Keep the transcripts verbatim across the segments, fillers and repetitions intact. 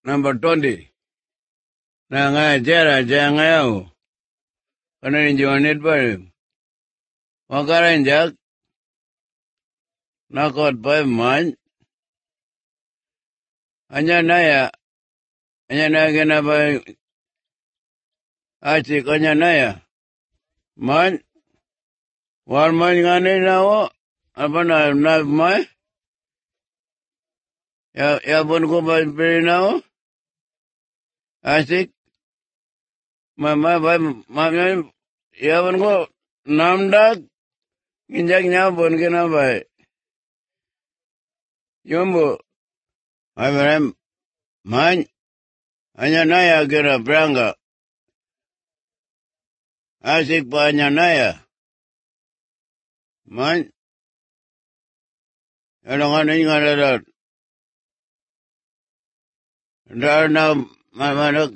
number twenty. Na nga jera jangayao. Kana injuanit baru. Wakaran jak. Nakot bay man. Anya naya. Anya naya kena bay. Aci kanya naya. Man. War man ngane nawo. Apa na na mai. Ya ya pun ko bay peri nawo. Asik. Mama bay mama ya pun ko namdak. Injak nyabon kena bay. Yombo. Abraham. Man. Anya naya kena berangga. Asik pa anya naya. Man. Yalangan ini ngadarat. Darna manak.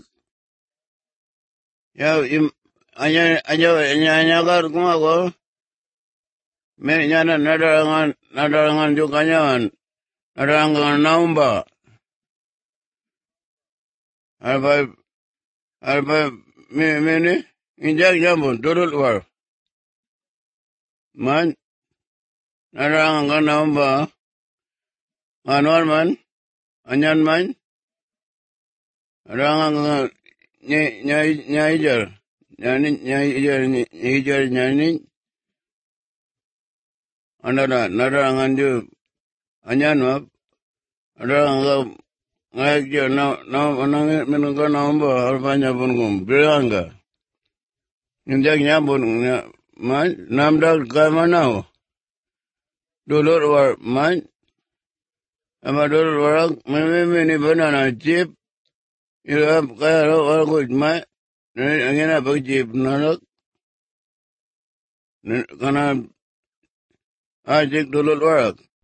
Ya im anya anya anya anya kar kuma ko. Me nyana nadarangan nadarangan juga nyaman. Nadarangan naumba. Alba alba me me ni injak jambon turut war. Man. Nadarangan naumba. Anwar man. Anyan man. Nadarangan nyai nyai nyai jar. Nyani nyai jar nyai jar nyani. Anara nadarangan ju anyan map. Nadarangan ngayak jar na na manang menunggu naumba harapanya pun kum berangga. Injak nyambon man namdak kamanau. Dulur war man. Ama dulur warak me ni banana chip. Ira kaya ro warak mai. Angina bag chip narak. Kana ajik dulur warak.